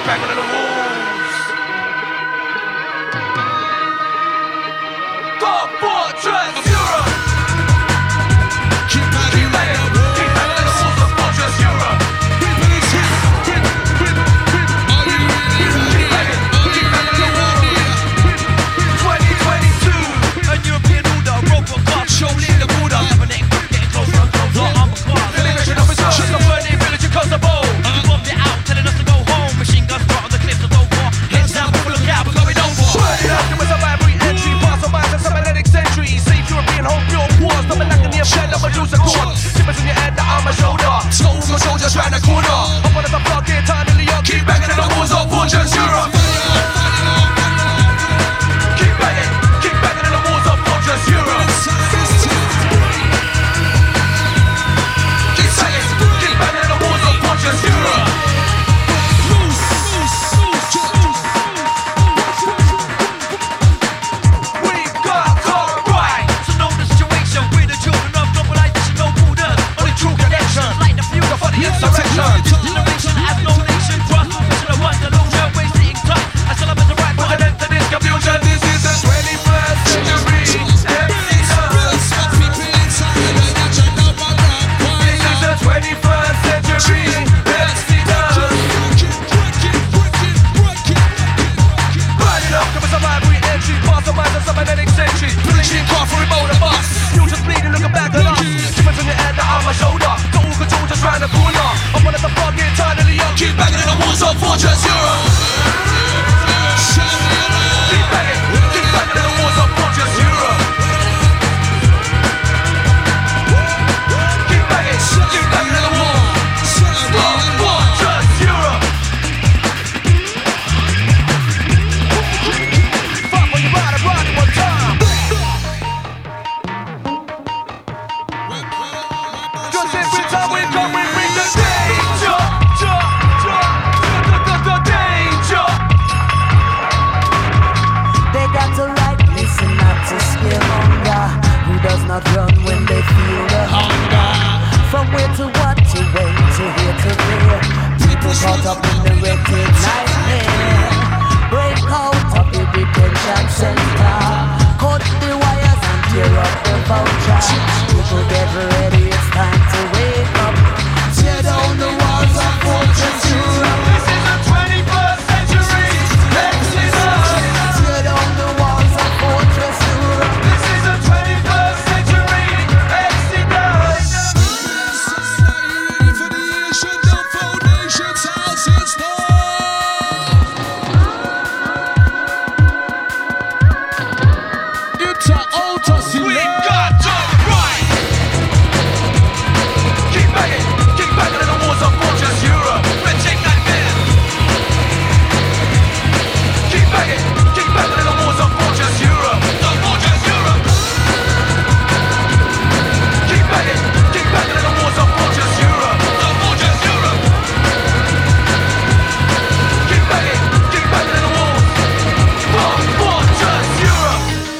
banging on the walls. Dark Fortress Europe. Keep banging on the walls of Fortress Europe. Soldiers round the corner. I'm one of the block here, time to Leon. Keep banging in the walls of Fortress Europe. Keep banging in the walls of Fortress Europe. Keep banging in the walls of Fortress Europe. We got caught right. So know the situation. We're the children of globalization, no borders, only true connection. Like the fuel for the insurrection. Generation has no nation. Trust professional ones that don't share ways sitting tight. I still have the right put an end to this confusion. This is the 21st century. This is the 21st century. Let's see done. Burn it up, give us a vibrant entry. Pass the minds of cybernetic centuries. Pollution, car for remote of us. You just bleeding, looking back at us. Difference on your head, the arm, my shoulder. The all control just round the corner. I'm one of the frog, get tired of the young. Keep banging in the walls of Fortress Europe. Keep banging in the walls of Fortress Europe. Keep banging in the walls of Fortress Europe. Fuck when you ride it one time. Just every time we come, we bring the danger. Danger. They got the right, listen not to scare hunger. Who does not run when they feel the hunger? From where to what, to when, to here to there. People caught up in the wretched nightmare. Break out of the detention center. Cut the wires and tear up the vulture. People get ready